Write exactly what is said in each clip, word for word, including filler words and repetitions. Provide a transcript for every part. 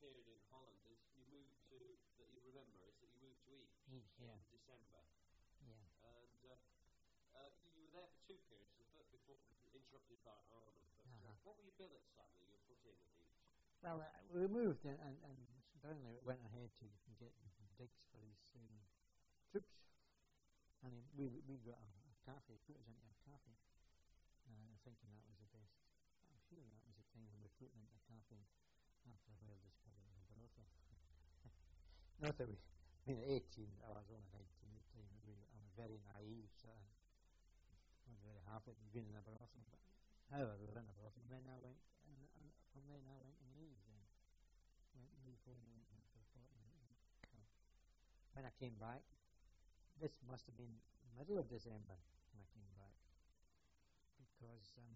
period in Holland is you moved to, that you remember, is that you moved to East East, yeah. in December. Yeah. And uh, uh, you were there for two periods, the first before interrupted by Arnold. But, uh, Uh-huh. what were your billets like that you put in at East? Well, uh, we moved and, and, and Brownlee went ahead to get digs for his um, troops. And he, we we got a, a cafe, put us into a cafe. Uh, thinking that was the best. I'm sure that was the time when we put into a cafe after a while discovered it was a brothel. Not that we, I mean, at eighteen, I was only nineteen at the time, we, I was very naive, so I was very happy to be in a brothel. But however, we were in a brothel. And then I went, and, and from then I went to Leeds then. Went to Leeds home and went there for a fortnight. When I came back, this must have been middle of December when I came back. Because um,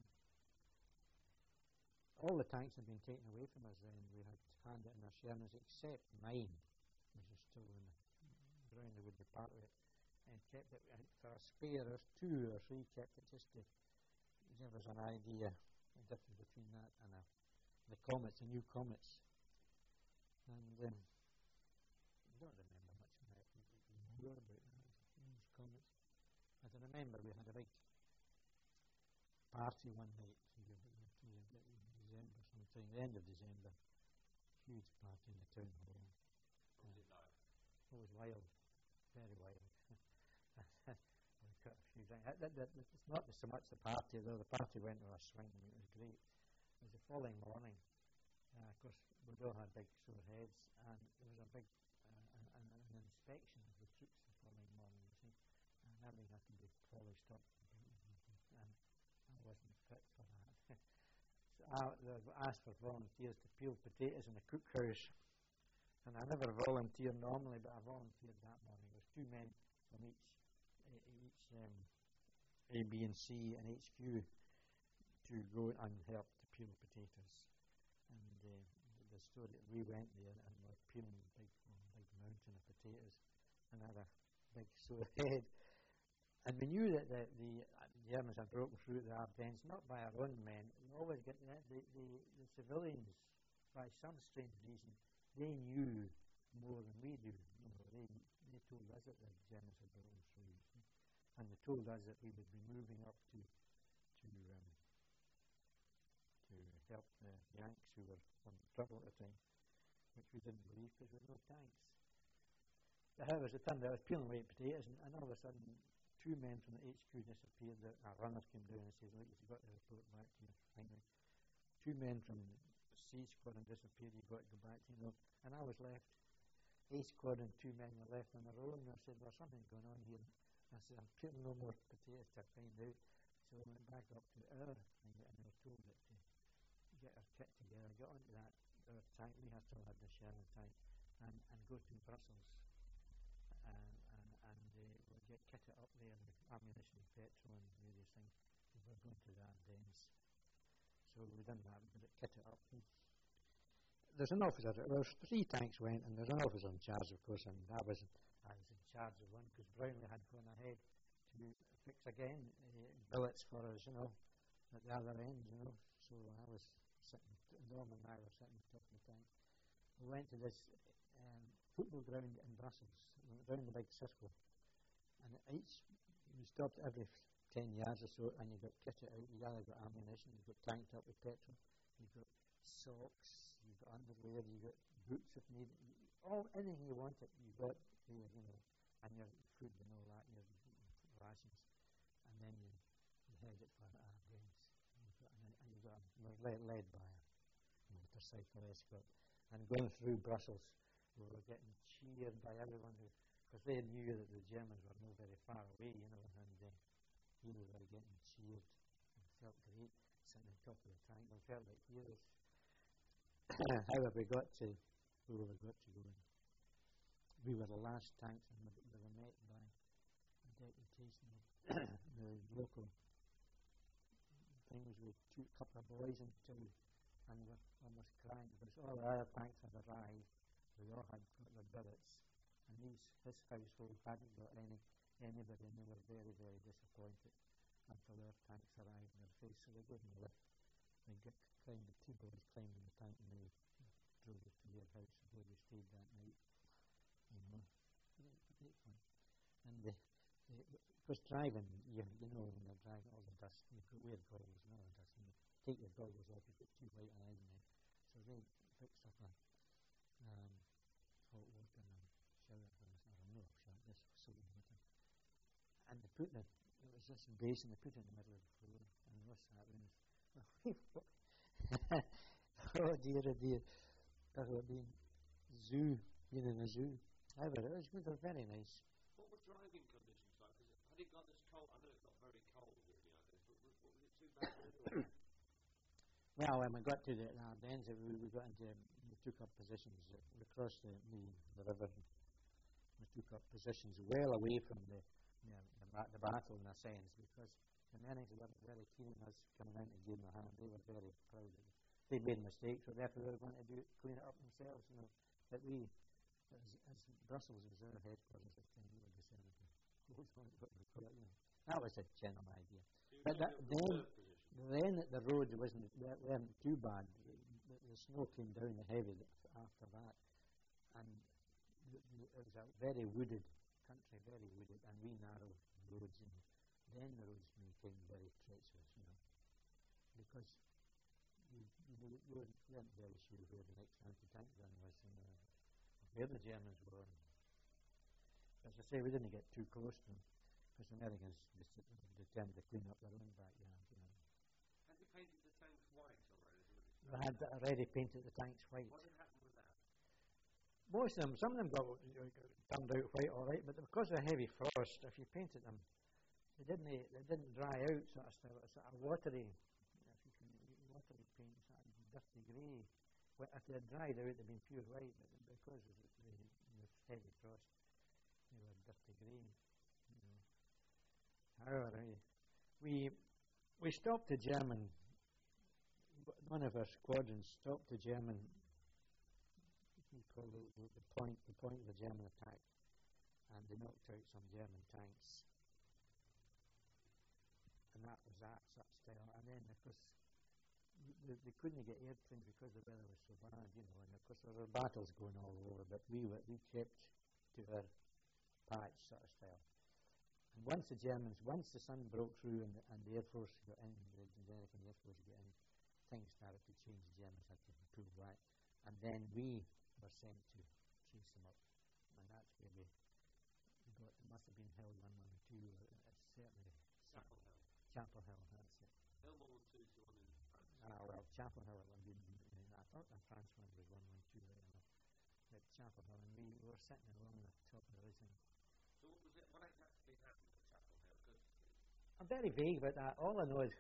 all the tanks had been taken away from us then. We had handed in our Shermans except mine, which is still in the Brownlee would be part of it, and kept it uh, for a spare, or two or three, kept it just to give us an idea the difference between that and a, the comets, the new comets. And um, I don't remember much of that. More about that, these comets. As I remember, we had a big party one night, December sometime, the end of December, huge party in the town hall. What was it like? It was wild, very wild. We cut a few drinks. That, that, that, it's not so much the party, though. The party went on a swing and it was great. It was the following morning. Uh, of course, we'd all had big sore heads, and there was a big uh, an, an inspection of the troops the following morning, you see, and everything had to be polished up, and I wasn't fit for that. So I asked for volunteers to peel potatoes in the cookhouse, and I never volunteer normally, but I volunteered that morning. There was two men from each each um, A, B, and C and H Q to go and help to peel potatoes. And uh, the story, we went there and we were peeling a big, big mountain of potatoes, and I had a big sore head. And we knew that the, the Germans had broken through the Ardennes, not by our own men. We always get the, the, the, the civilians, by some strange reason, they knew more than we do. You know, they, they told us that the Germans had broken through, and they told us that we would be moving up to to um, to help the Yanks who were on trouble at the time, which we didn't believe because we had no tanks. But however, as it turned out, I was peeling away potatoes, and, and all of a sudden, two men from the H Q disappeared. The, our runners came down and said, "Look, you've got to report back to your finally." Two men from the C squadron disappeared. You've got to go back to them. And I was left. A squadron, two men were left on their own. And I said, "There's something going on here." I said, "I'm peeling no more potatoes to find out." So I went back up to our thing, and I was told that to get our kit together, get onto that our tank. We had still had the Sherman tank, and, and go to Brussels. And, and, and uh, we'll get kitted up there with ammunition, petrol, and various things. We were going to the Ardennes. So we done that, we got it kitted up. There's an officer, there was three tanks went, and there's an officer in charge, of course, and I was, I was in charge of one, because Brownlee had gone ahead to fix again uh, billets for us, you know, at the other end, you know. So I was sitting, Norm and I were sitting top of the tank. We went to this um, football ground in Brussels, around the big circle, and each, you stopped every ten yards or so, and you got kitted out. You either got ammunition, you got tanked up with petrol, you got socks, you got underwear, you got boots if needed, all anything you wanted, you got there, you know, and your food and all that, your rations, and then you, you headed for the Ardennes, and, and, and you got led, led by a motorcycle escort, and going through Brussels, we were getting cheered by everyone who, because they knew that the Germans were not very far away, you know, and uh, we were getting cheered and felt great sitting on top of the tank. We felt like heroes. However, we got to where we got to go in. We were the last tanks, and we were met by a deputation of the local things. We took a couple of boys into, and we were almost crying because all the other tanks had arrived. We all had got their billets, and these, this household hadn't got any anybody, and they were very, very disappointed until their tanks arrived in their face. So they gave them a lift. They got climbed, the two boys climbed in the tank, and they drove us to their house where we stayed that night. You know, great, great fun. And the, the, of course, driving, you, you know, when you're driving, all the dust, you put wear goggles and all the dust, and you take your goggles off, you put two white eyes in it. So they fixed up a um, hot water and shower for us, or no shower, this soap and water. And they put the, it was this basin, they put it in the middle of the floor, and what's happening is, oh dear, oh dear, that would have been zoo, being in a zoo. However, it was good, it was very nice. What were driving conditions like? Cause it, had it got this cold? I know it got very cold in the Ardennes, but was, what, was it too bad? Really, Well, when we got to the Ardennes, we, we got into, we took up positions, uh, we crossed the, the, the river, we took up positions well away from the, the, the, ba- the battle in a sense, because the Americans were very keen on us coming in to give them a hand. They were very proud of it. They made mistakes, so therefore they were going to do it, clean it up themselves, you know. But we, as, as Brussels was our headquarters at the time, we were decided to hold on to what we call it, you know. That was the general idea. so But that, then, position. then the road wasn't wa- weren't too bad. The, the, the snow came down heavy after that, and the, the, it was a very wooded country, very wooded, and we narrow roads, and then the roads became very treacherous, you know, because you, you, know, you weren't, weren't very sure where the next anti-tank gun was, you know, where the Germans were. As I say, we didn't get too close to them, because the Americans just determined to clean up their own backyard, you know. Had you painted the tanks white already? They had already painted the tanks white. What had happened with that? Most of them, some of them got, you know, turned out white all right, but because of heavy frost, if you painted them, they didn't they didn't dry out sort of style. It's sort of watery, if you can, watery paint, sort of dirty grey. Well, if they had dried out, they'd been pure white, but because of the, the, the heavy frost, they were dirty grey. You know. However, we we stopped the German. One of our squadrons stopped the German. We call it the, the point, the point of the German attack, and they knocked out some German tanks. And that was that sort of style. And then, of course, they, they couldn't get airplanes because the weather was so bad, you know. And of course, there were battles going all over, but we were, we kept to our patch sort of style. And once the Germans, once the sun broke through and the, and the Air Force got in, the, the American Air Force got in, things started to change. The Germans had to pull back, and then we were sent to chase them up. And that's where we, we got. It must have been Hill one one two, or uh, certainly. Chapel Hill. Chapel Hill, that's it. Hill one one two is the one in France. Ah, well, Chapel Hill, I, mean, I thought the France one was one one two right enough. But Chapel Hill, and we were sitting along the top of the ridge. So what was it? What exactly happened at Chapel Hill? Cause I'm very vague about that. All I know is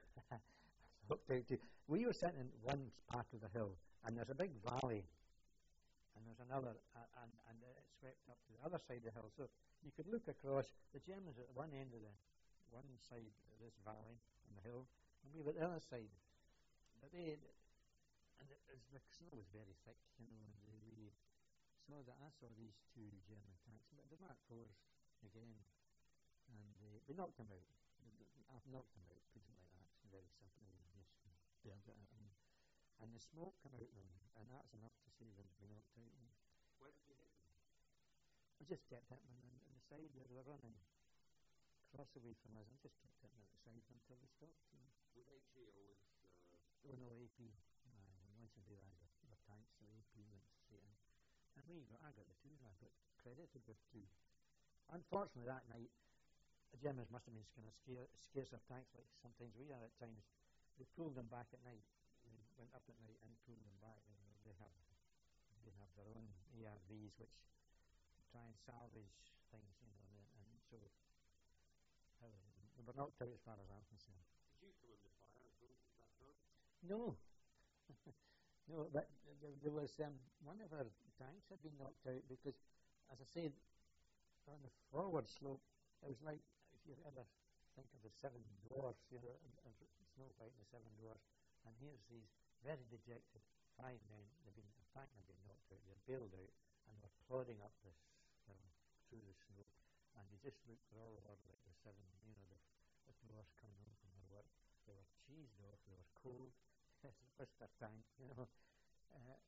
we were sitting in one part of the hill, and there's a big valley, and there's another, uh, and, and it swept up to the other side of the hill. So you could look across. The Germans at one end of the one side of this valley on the hill, and we were at the other side. But they, and it was, the snow was very thick, you know, and they, we saw that. I saw these two German tanks, but the Mark fours again, and they, we knocked them out. I've knocked them out, put it like that. It's very simple. Just build it out, and, and the smoke came out of them, and that's enough to say them to be knocked out. where did you hit them? I just kept hitting them on the side where they were running across away from us. I just kept hitting them at the side until they stopped. You know. With H E or with? Uh, Oh no, A P. Uh, once in realised the, the tanks, so A P went straight in. And we got, I got the two, I got credited with two. Unfortunately, that night, the Germans must have been kind of scared, scarce of tanks, like sometimes we are at times. They pulled them back at night. They went up at night and pulled them back. You know, they have they have their own A R Vs which try and salvage things, you know, and, and so how, they were knocked out as far as I'm concerned. did you come under fire at all at that time? No, no, but there, there was um, one of our tanks had been knocked out because, as I said, on the forward slope, it was like, if you ever think of the Seven Dwarfs, you know, and, and Snow White and the Seven Dwarfs, and here's these very dejected five men. They've been, the tank had been knocked out. They're bailed out, and they're plodding up this hill through the snow, and you just look for all over like the seven, you know, the, the dwarfs coming home from their work. They were cheesed off. They were cold. It's the first their tank, you know. Uh,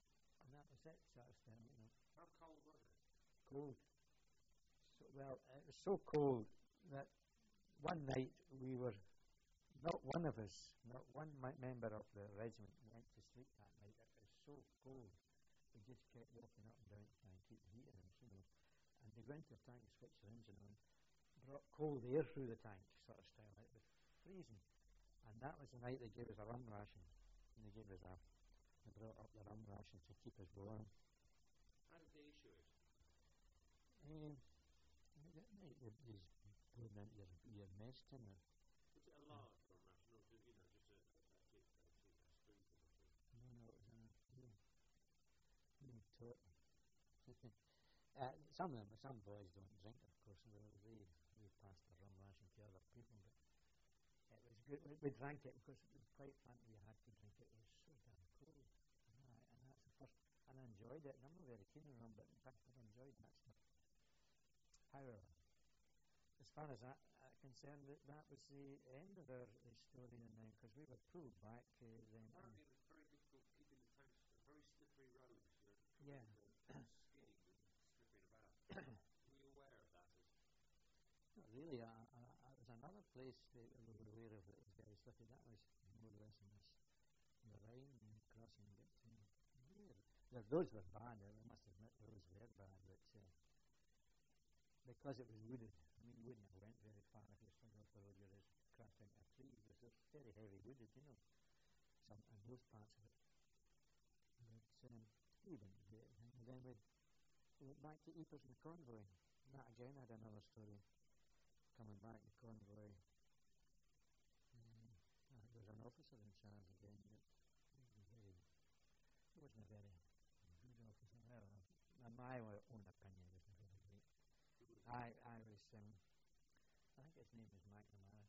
and that was it, sort of thing, you know. How cold was it? Cold. So, well, it was so cold that one night we were, not one of us, not one mi- member of the regiment went to sleep that night. It was so cold. We just kept walking up and down to try and keep the heat in us, you know. And they went to the tank, switched the engine on, brought cold air through the tank, sort of style. It was freezing. And that was the night they gave us a rum ration. And they gave us a, they brought up the rum ration to keep us warm. How did they issue it? Um, they, they, they just put it into your, your mess tin. Or, Was it a large rum ration, or did, you know, just a, a, a, tip, a, tip, a spoonful or two? no, no, it was a real, real tot. uh, some of them, some boys don't drink, of course, so they, they, they passed the rum ration to other people, but it was good. We, we drank it because it was quite fun. We had to drink it. It was so damn cold. Right, and that's the first, and I enjoyed it. And I'm not very keen on rum, but in fact, I enjoyed that stuff. However, as far as that uh, concerned, that, that was the end of our uh, story, and then because we were pulled back uh, then. Apparently, it was very difficult keeping the tanks, uh, very slippery roads. You know, Yeah. skidding and slipping about. Were you aware of that? As Not really. Uh, uh, uh, there was another place that we were aware of that was very slippy. That was more or less in this the Rhine and crossing. But um, yeah, the roads were bad. I must admit, the roads were bad. But uh, because it was wooded, I mean, you wouldn't have went very far if you slid off the road. You just crashed into a tree because it's very heavy wooded, you know. Some and those parts of it. But um, we didn't do anything. And then we we went back to Ypres in the convoy. And that again had another story. Coming back the convoy. Um, uh, there was an officer in charge again. That was very, he wasn't a very good officer. Well, uh, in my own opinion, he wasn't very great. I, I was, um, I think his name was McNamara.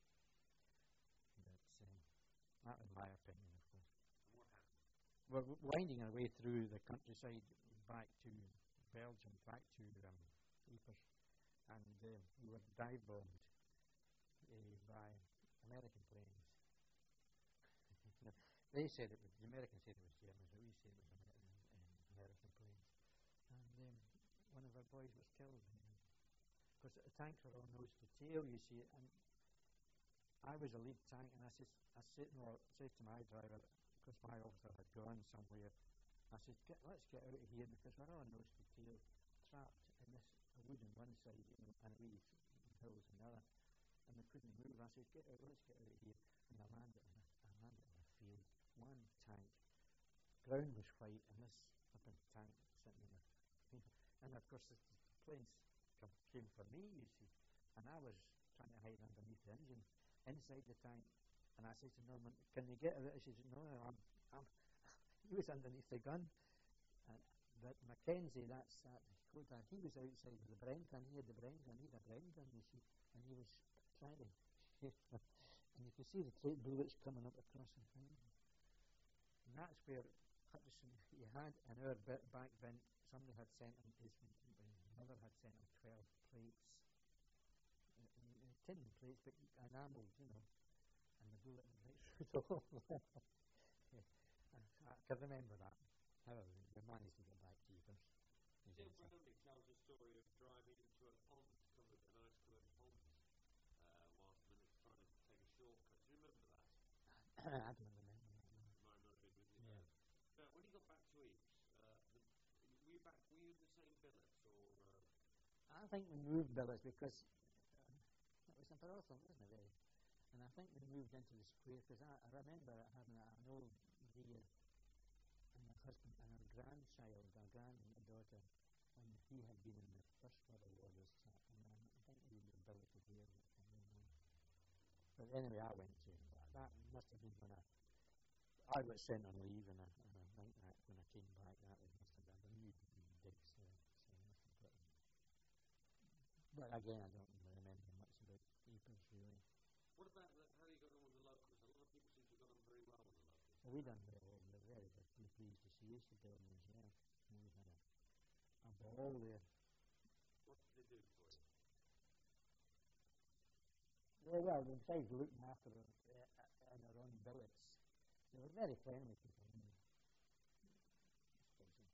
But um, that was my opinion, of course. and what happened? We're winding our way through the countryside back to Belgium, back to um, Ypres, and uh, we were dive bombed uh, by American planes. They said it was, the Americans said it was Germans, but we said it was American, um, American planes. And um, one of our boys was killed. Because the tanks were all nose to tail, you see, and I was a lead tank, and I said, I said, no, said to my driver, because my officer had gone somewhere, I said, get, let's get out of here because we're all nose to tail, trapped in this wood on one side, you know, and we hills on the other, and we couldn't move. I said, get out, let's get out of here. And I landed in a, I landed in a field, one tank, ground was white, and this flipping tank sitting in a field. And of course, the, the planes come, came for me, you see, and I was trying to hide underneath the engine inside the tank. And I said to Norman, can you get out? He says, no, no, I'm, I'm he was underneath the gun. And, but Mackenzie, that's that Dakota, he was outside with the Bren gun. He had the Bren gun, he had a Bren gun, you see, and he was trying to and you could see the tra- bullets coming up across the thing. And that's where Hutchison, he had in our bit back vent, somebody had sent him, his mother had sent him twelve plates, uh, uh, tin plates, but enamelled, you know, and the bullet went right through the whole. Yeah. I, I can remember that. However, we managed to get back to Ypres. Jim Brownlee tells a story of driving into a pond, covered an ice-covered pond, uh, whilst minutes trying to take a shortcut. Do you remember that? I don't remember that. No. It might not have been with you. Yeah. Uh, when you got back to Ypres, uh, the, were you back? Were you in the same billets, or? Uh, I think we moved billets because uh, it was in Brothel, wasn't it, really? And I think we moved into the square because I, I remember having a, an old dear and her husband and her grandchild, our granddaughter, when he had been in the First World War, this chap, and um, I think we were billeted there. But anyway, I went to that. That must have been when I I was sent on leave, and I, and I think that when I came back, that was must have been a new digs there. So I must have put it. But again, I don't remember much about Ypres really. what about the, how you got on with the locals? A lot of people seem to have got on very well with the locals. Well, we done very well. We were very, very pleased to see us, the Belgians, yeah. We had a, a ball there. What did they do for you? Well, well, besides looking after us uh, in our own billets, they were very friendly people. I mean,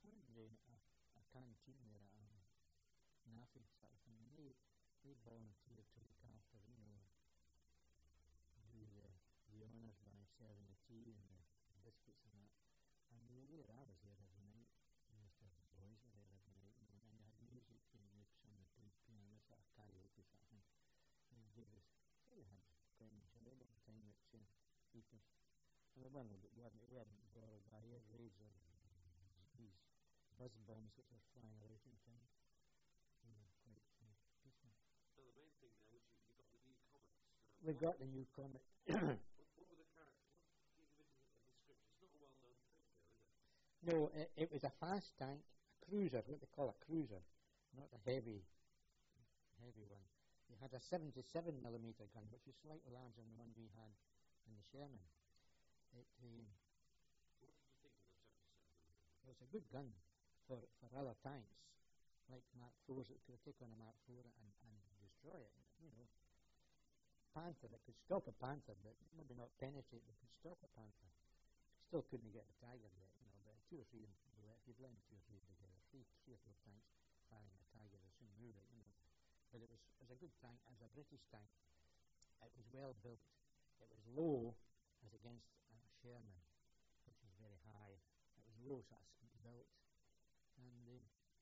went to a, a canteen there at um, Naffy sort of thing, and they, they volunteered to look after, you know, do the, the honours by serving the tea and the biscuits and that. And we were there, I was there every night. Most of the boys were there every night, you know, and you had music, you know, they somebody played piano, sort of karaoke sort of thing. And they gave us, so we had quite an enjoyable time at uh, Eaters. And we weren't, we weren't, we weren't bothered by air raids or these buzz bombs which were flying about in town. We were quite uh, peaceful. So the main thing there was you, you got the new Comets. Um, We got the new Comet. what, what were the characters? What, can you give us a, a description? It's not a well-known picture, is it? No, it, it was a fast tank, a cruiser, what they call a cruiser, not a heavy, heavy one. It had a seventy-seven millimeter gun, which was slightly larger than the one we had in the Sherman. It, uh, What did you think of the seventy-seven? it was a good gun for, for other tanks, like Mark fours that could take on a Mark four and, and destroy it. You know, Panther, that could stop a Panther, but maybe not penetrate, but could stop a Panther. Still couldn't get the Tiger yet, you know, but two or three, if you blend two or three together, three, three or four tanks firing a Tiger, they soon move it, you know. But it was, it was a good tank, as a British tank. It was well built. It was low as against a Sherman, which was very high. It was low, sort of built. And the,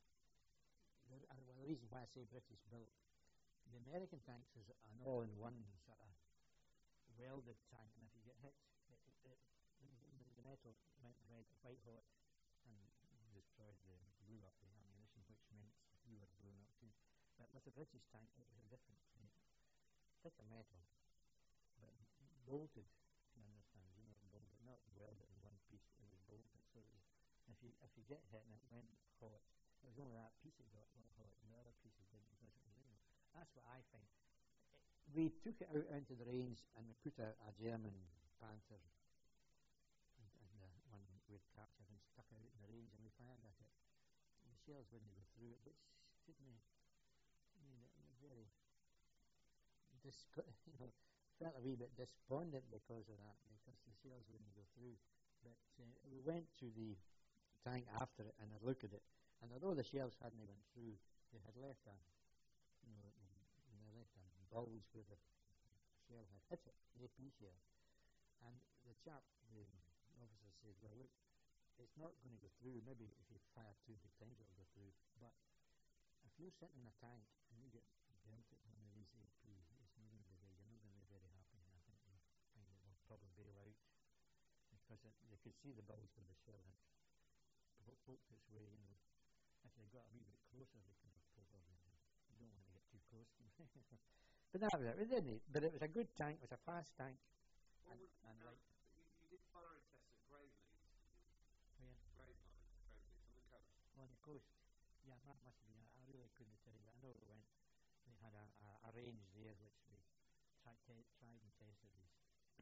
the, uh, well, the reason why I say British built, the American tanks was an all-in-one sort of welded tank, and if you get hit, it, it, it, the, the metal went red, white hot, and destroyed the, blew up the ammunition, which meant you were blown up too. But with the British tank, it was a different thing. Thicker metal, but bolted, you understand, you know, bolted, not welded in one piece, it was bolted. So it was, if you if you get hit and it went hot, it was only that piece that got hot, and the other pieces didn't, because it was in there. That's what I think. It, we took it out into the range and we put a, a German Panther and, and the one we'd captured and stuck out in the range, and we fired at it. And the shells wouldn't go through it, which took me, made it very, disco- you know, felt a wee bit despondent because of that, because the shells wouldn't go through. But uh, we went to the tank after it and had looked at it, and although the shells hadn't went through, they had left a, you know, they left a bulge where the shell had hit it, the A P shell. And the chap, the officer said, well, look, it's not going to go through. Maybe if you fire two or three times it'll go through. But if you're sitting in a tank and you get dealt at one of these A P, it's not going to be very, you're not going to be very happy. And I think you'll find it will probably bail out, because it, they could see the bulge where the shell had po- poked its way, you know. If they got a wee bit closer, they could have probably, you don't want to get too close to them. But that was it. We didn't. But it was a good tank. It was a fast tank. What And, would, and now, like, you, you did firing tests at Graveleys, where? Graveline, Graveleys, on the coast. On the coast. Yeah, that must have been. I, I really couldn't tell you. I know we went. We had a, a, a range there which we tried, te- tried and tested these.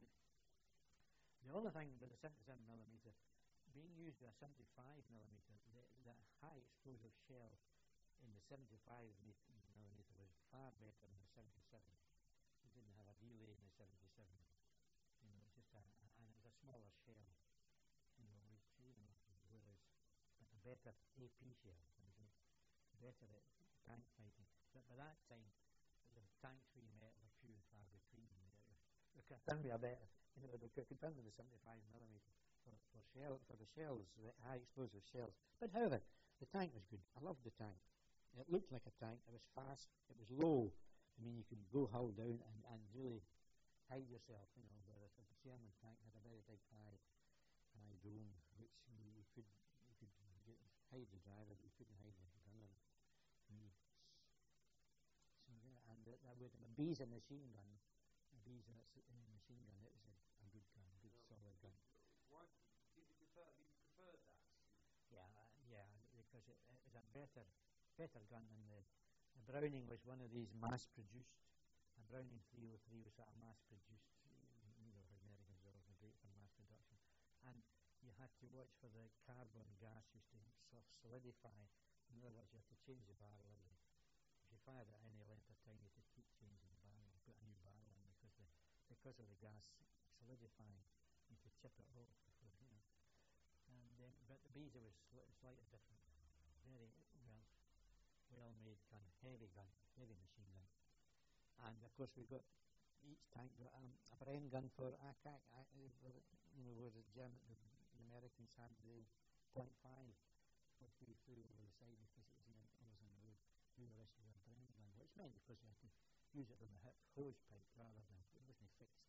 The only thing with the seventy-seven millimeter, being used with a seventy-five millimeter, the, the high explosive shell in the seventy-five millimeter was far better than the seventy-seven. We didn't have a delay in the seventy-seven. You know, just a, a and it was a smaller shell. You know, we, you know, whereas but a better A P shell, you know, better at tank fighting. But by that time, the tanks we met were few and far between. They could turn me a better, you know, they could, could turn to the seventy-five millimeter for, for shell for the shells, the high explosive shells. But however, the tank was good. I loved the tank. It looked like a tank. It was fast. It was low. I mean, you could go hull down and, and really hide yourself, you know. Whereas the Sherman tank had a very big high, high dome, which you, you could you could get, hide the driver, but you couldn't hide the gunner. Me. So there, and the, that with a Beezer machine gun, a Beezer uh, machine gun. It was a, a good gun, good Well, solid gun. Why did you prefer? You preferred that? Yeah, uh, yeah, because it, it was a better, better gun than the, the Browning was one of these mass-produced. A Browning three oh three was sort of mass-produced. You know, Americans are always great for mass production, and you had to watch for the carbon gas used to sort of solidify. In other words, you had to change the barrel every. If you fired at any length of time, you had to keep changing the barrel, put a new barrel in, because the because of the gas solidifying, you could chip it off before, you know. And um, but the Beezer was sli- slightly different, very well well made gun, heavy gun, heavy machine gun. And of course we got each tank got um, a Bren gun for A C A C, I, uh, for, you know, where the German, the, the Americans had the point five, which we flew over the side because it was in, it was on the road. We were issued a Bren gun, which meant because you had to use it on the hip hose pipe rather than it wasn't fixed.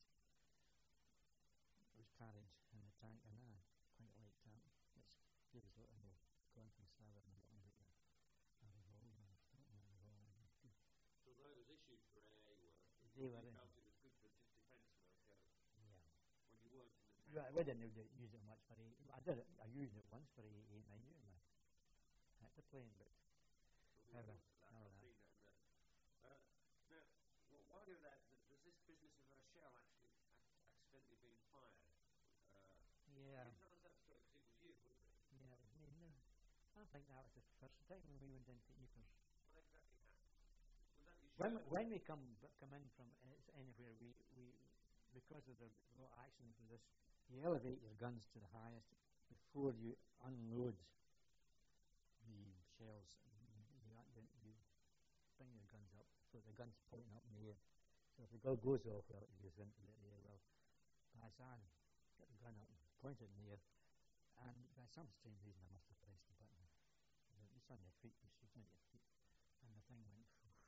It was carried in the tank, and I quite liked that. It's gave us a little more confidence rather than a little bit of a revolver, a revolver. So those issued for A A work, They you were in. felt it was good for just defence work uh, Yeah. when you weren't in the tank. Right, we didn't use it, use it much for A. I did it. I used it once for A A, and I knew it. I had the plane, but So we never, looked at that, never I've that. seen that. And that. Uh, now, well, while you're there, th- there's this business of a shell actually ac- accidentally being fired. Uh, Yeah, Can you tell us that story? Because it was you, wasn't it? yeah. It was me. No, I think that was the first time when we went into Ypres. What exactly happened? Was that your When shell? when we come b- come in from uh, anywhere, we, we because of the lot of accidents with this, you elevate your guns to the highest before you unload the shells. You, you, you bring your guns up so the gun's pointing up in the air. So if the gun goes off, well, it goes into the air. Well, Hassan got the gun up and pointed in the air, and by some strange reason I must have pressed the button. It's on your feet, you shoot on your feet, and the thing went.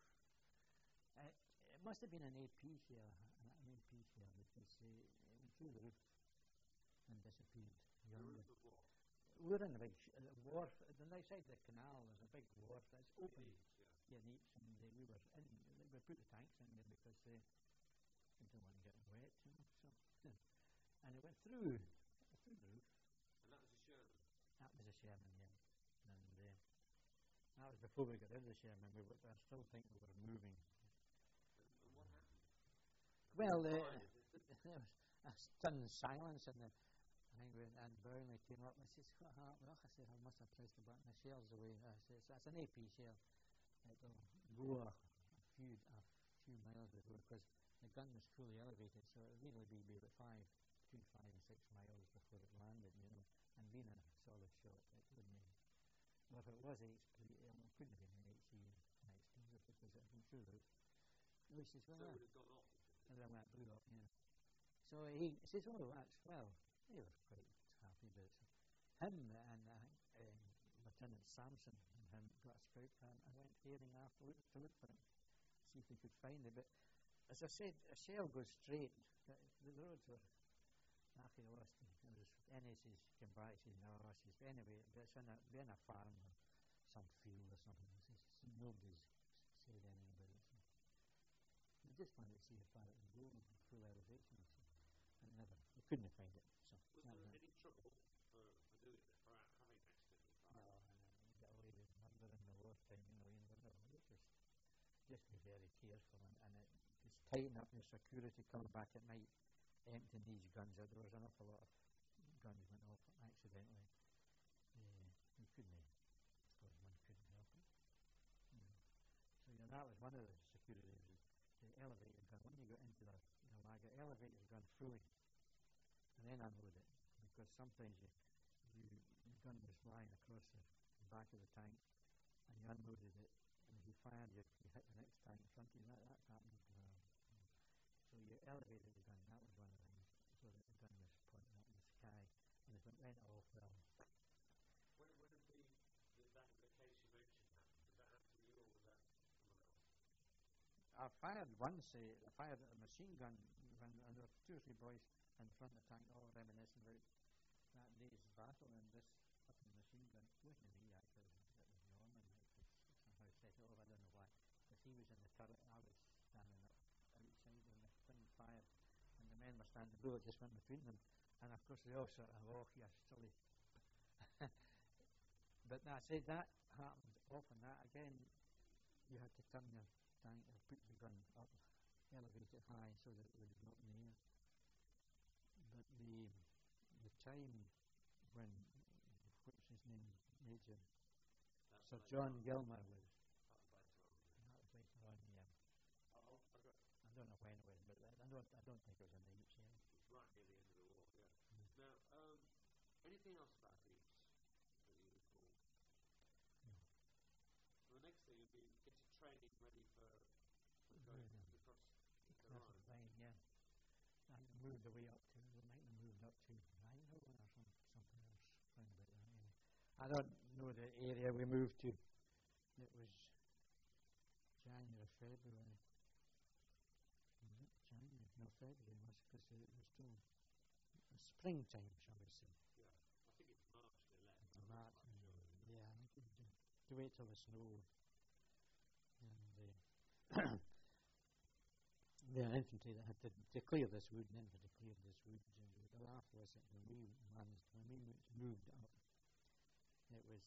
Uh, it must have been an A P shell, an, an A P shell, because uh, it went through the roof and disappeared. The Beyond roof the, of what? we're in the big sh- uh, wharf, at the night side of the canal. There's a big wharf that's open. Leeds, yeah. Yeah, Neeps, and uh, we were in. We put the tanks in there because uh, we didn't want to get wet, you know. So, and it went through, through the roof. And that was a Sherman. That was a Sherman, yeah. And uh, that was before we got rid of the Sherman. We were, I still think we were moving. And, and what happened? Well, uh, Fired, is it? there was a stunned silence, and the, I think when and Brownlee came up and says, "What happened?" I said, "I must have pressed the button. The shell's away." I said, "That's an A P shell. It'll go a, a few a few miles before, because the gun was fully elevated, so it would really be about five, between five and six miles before it landed, you know. And being a solid shot, it wouldn't. Well, if it was H P, it couldn't have been an H E explosive because it had been through the roof." So he says, So "Well, it would have gone off. and then that blew up, yeah." So he says, "Oh, that's well." They were quite happy about it. Him and I think um, Lieutenant Sampson and him got a scout car and went herring after look, to look for it, see if they could find it. But as I said, a shell goes straight. The, the roads were knackered lost. There was N S's came back, says no, I says anyway, it's in a, be in a farm or some field or something. Says, nobody's said anything about it. So we just wanted to see how far it would go with full elevation. So, and it never, we couldn't find it. So Was that there was any trouble for, for doing it, for ha- having accidentally no, fired? and uh, you get away with murder in the wartime, you know. You never know. You just just be very careful, and, and it just tighten up your security coming back at night, emptying these guns out. There was an awful lot of guns went off accidentally. Uh, you couldn't, of course, one couldn't help it. You know. So yeah, that was one of the security was to elevate your gun. When you got into the, the lager, elevate your gun fully, and then unload it, because sometimes you, you your gun was lying across the, the back of the tank, and you unloaded it, and if you fired, you, you hit the next tank in front of you. That that's happened as well. So you elevated the gun. That was one of the things, so that the gun was pointing up in the sky, and if it went off, well, When, when did the, the, that, the case you mentioned happen? Did that happen to you or was that someone else? I fired once. Uh, I fired a machine gun when and there were two or three boys in front of the tank, all reminiscing about that day's battle, and this fucking machine gun. It wasn't me actually. It was Norman that was somehow set it off. I don't know why, because he was in the turret. I was standing up outside, and the thing fired, and the men were standing. The bullet just went between them, and of course they all sort of, "Oh, you silly." But I said that happened often. That again, you had to turn your tank or put the gun up, elevate it high so that it would go up in the air. But the the time when what's his name, Major That's Sir later John on. Gilmer was That was later on. that was later on. Yeah, Oh, I got I don't know when it was, but I don't I don't think it was in the H M. it was right near the end of the war, yeah. Mm. Now, um, anything else about the training ready for, for going Yeah. across the Across Rhine. the line, yeah. And they moved away up to, they might have moved up to Eindhoven or some, something else, round about that area. I don't know the area we moved to. It was January, February. Was it January? No, February was, because it was still springtime, shall we say. Yeah, I think it's March they left. I'm March, not quite sure. yeah, I think it was to wait till the snow. And uh, the infantry that had to, to clear this wood, and infantry cleared this wood. And the laugh was that when we managed, when we moved up, it was,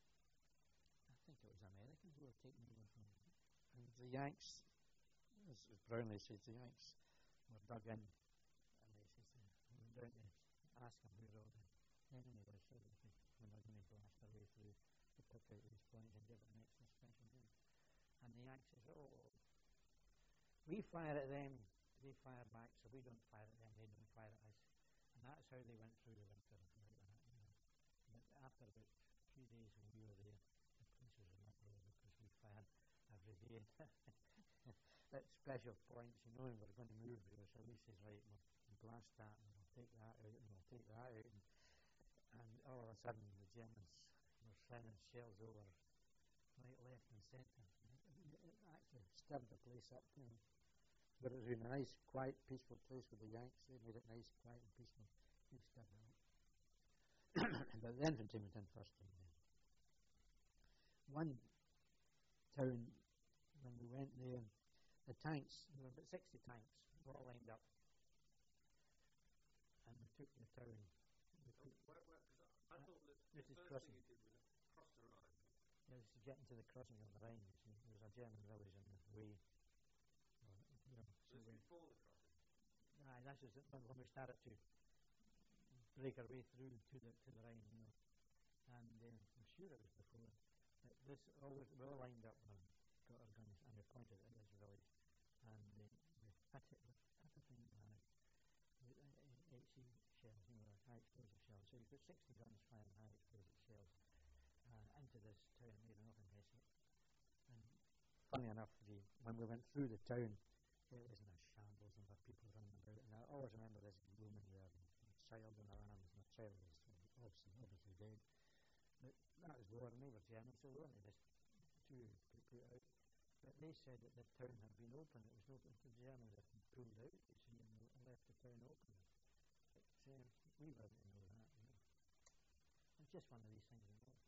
I think it was Americans who were taking over from, and the Yanks, as, as Brownlee says, the Yanks were dug in, and they says, uh, we went down to ask them where all the enemy was, so that they, when they're going to blast their way through, to pick out these points and give it an extra special game. And the Yanks says, oh, we fire at them, they fire back, so we don't fire at them, they don't fire at us. And that's how they went through the winter. Like that, you know. But after about a few days when we were there, the place was in uproar because we fired every day at special points, you know, and we're going to move here. So we says, right, we'll blast that, and we'll take that out, and we'll take that out. And, and all of a sudden, the Germans were sending shells over right, left, and centre. It actually stirred the place up, you know. But it was a nice, quiet, peaceful place with the Yanks. They made it nice, quiet, and peaceful. We stirred it up. But the infantry went in first. And then one town, when we went there, the tanks, there were about sixty tanks, all lined up. And we took the town. We So took, where, where, cause I, I thought that the this is first crossing. thing you did was cross the Rhine. Yeah, this is getting to the crossing of the Rhine. You see, there was a German village in the way. Or, you know, so This we, before the crossing. aye, this is when when we started to break our way through to the to the Rhine, you know. And uh, I'm sure it was before. But this all was, we all lined up and got our guns and we pointed at this village, and uh, we hit it with everything we had. With uh, H E shells, you know, high explosive shells. So you put sixty guns firing high explosive shells uh, into this town near enough in Hesse. And funny enough, the, when we went through the town, it was in a shambles and there were people running about. And I always remember this woman there, a child in her arms, and the child was obviously, obviously dead. But that was war, and they were German, so we weren't just too put, put out. But they said that the town had been open. It was open to the Germans had been pulled out, you see, and left the town open. But uh, we weren't to know that, you know. It's just one of these things, you know.